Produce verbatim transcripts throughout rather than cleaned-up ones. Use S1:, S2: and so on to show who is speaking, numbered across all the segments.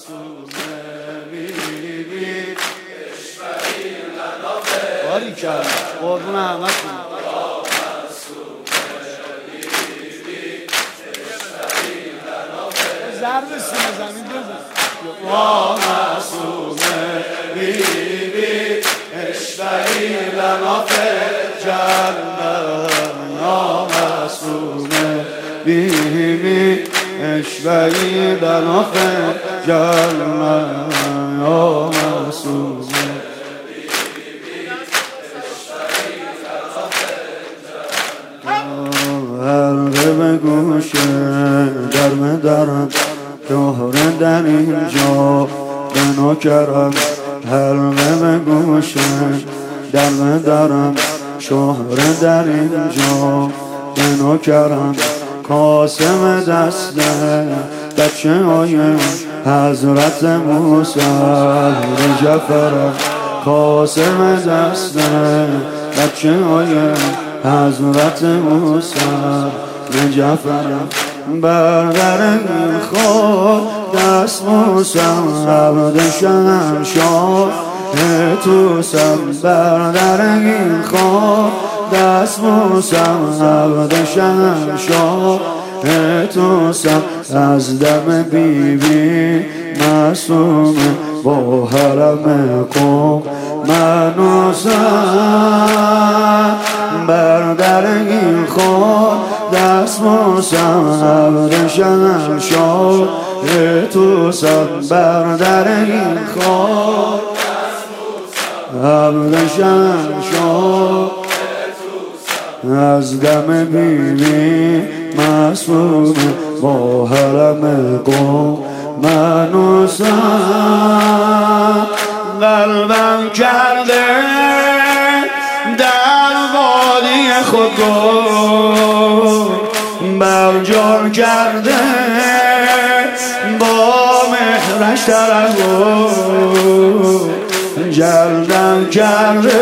S1: معصومه بیبی باری کرد قربون همتون ضرب سینه زمین بزن یا معصومه بیبی اشفعی لنا فی الجنه یا معصومه بیبی اشفعی لنا فی الجنه یا معصومه حلقه به گوشه درم درم شهره در اینجا به نوکرم حلقه به گوشه درم درم شهره در اینجا به نوکرم قاسم دسته بچه های حضرت موسی جعفرم قاسم دسته بچه های حضرت موسی جعفرم برادر خود دست موسی عبد شمشاد توسم برادر خود دست موسی عبد شمشاد توسم از دم بیبی معصوم با حرم قوم منوسم بردر این خود دست موسم عبد شمشاد توسم بردر این خود عبد شمشاد از دم بیبی معصوم با حرم قوم منوسم قلبم کرده در وادی خود برجار کرده با مهرش ترحم جلدم کرده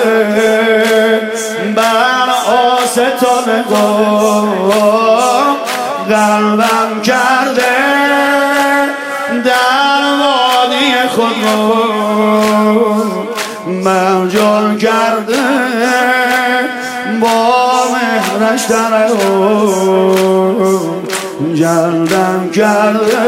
S1: بر آستان قوم قلبم کرده در وادی خود مرجان کرده با مهرش ترحم جلدم کرده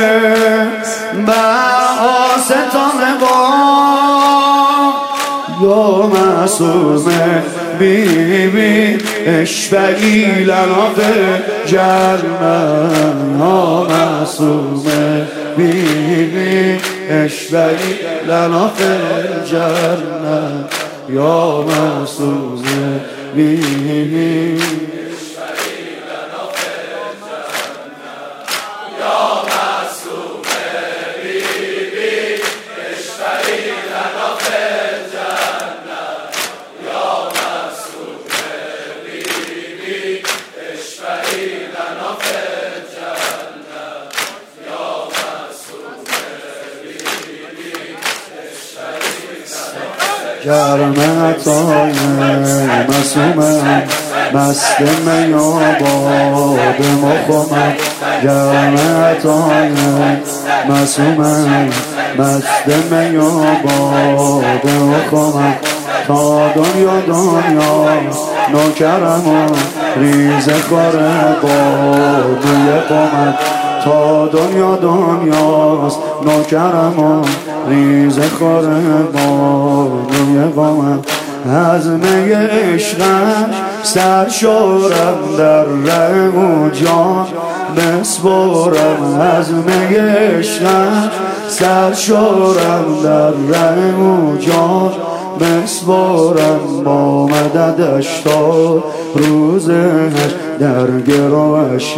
S1: بر آستان قوم یا معصومه بیبی اشفعی لنا فی الجنه یا معصومه بیبی اشفعی لنا فی الجنه یا معصومه بیبی کرمت های مسومم مست میاباد مخمم کرمت های مسومم مست میاباد مخمم تا دنیا دنیا نوکرم و ریز خاره بادوی قمم تا دنیا دنیاست نوکرم و ریز خاره بادوی قمم از می عشقم سرشورم در ره و جان بسپرم از می عشقم سرشورم در ره و جان بسپرم با مددش تا روزش در گروش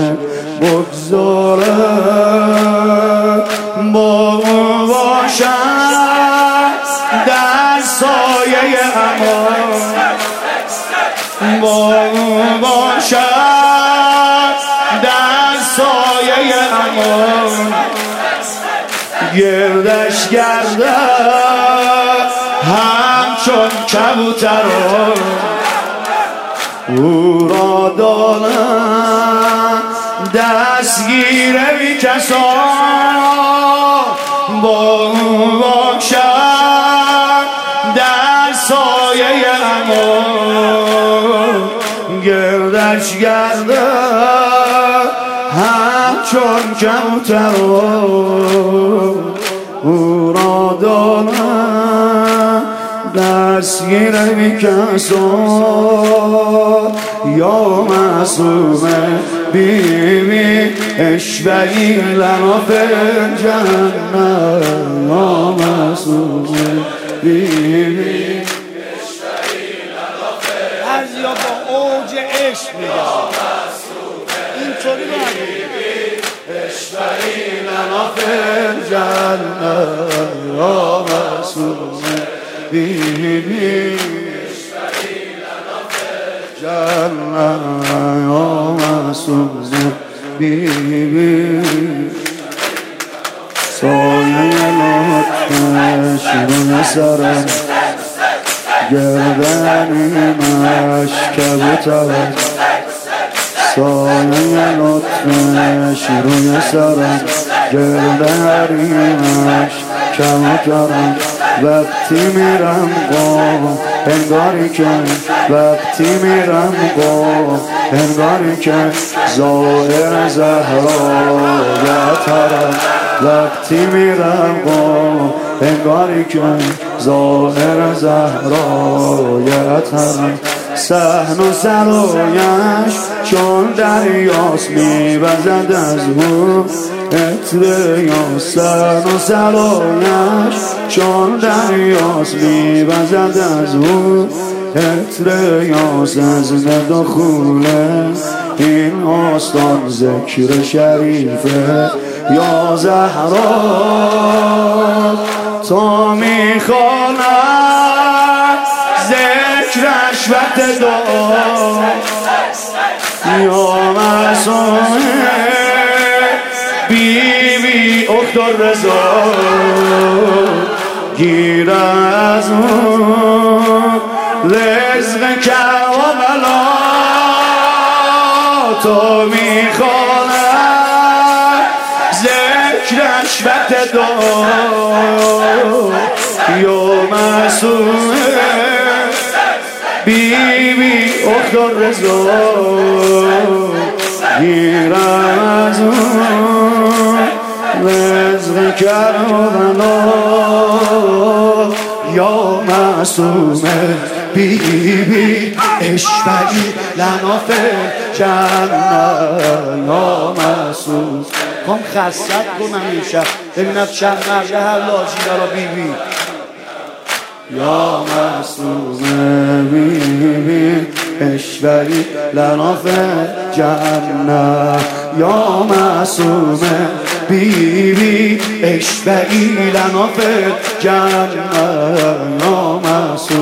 S1: بگذارم با او باشم در سایه امان با او باشم در سایه امان گردش گردم همچون کبوتران او را دارم دستگیر بی کسان با باشم در سایه امان گردش گرده همچون کبوتر او را دارم دستگیر بی کسان یا معصومه بیبی اشبهی لنا فی الجنه یا معصومه بیبی اشبهی لنا فی الجنه از یا با اوج عشق میگم اینطوری بیبی اشبهی لنا فی الجنه یا معصومه بیبی اشبهی لنا فی الجنه یا معصومه بیبی سایه لطفش روی سرم گردنیمش کبوترم سایه لطفش روی سرم گردنیمش کبوترم وقتی میرم قام انگاری که وقتی میرم قام انگاری که ظاهر زهرایترم وقتی میرم قام انگاری که ظاهر زهرایترم صحن و سرایش چون دریاست میوزد از او عطر یاس صحن و سرایش چون دریاست میوزد از او عطر یاس از دخوله این آستان ذکر شریفه یا زهرا تا میخواند ذکرش وقت دعا یا معصومه بیبی اخت رضا گیر از اون رزق کربلا تا میخواند ذکرش وقت دعا یا معصومه بیبی اخت رضا گیر از اون رزق کربلا یا معصومه بیبی اشبهی لنا فی الجنه یا معصوم کام خستت کنم این شب ببینم چند مرده هر لاجی دارا بیبی یا معصومه بیبی اشبهی لنا فی الجنه یا معصومه بیبی اشبهی لنا فی الجنه یا معصومه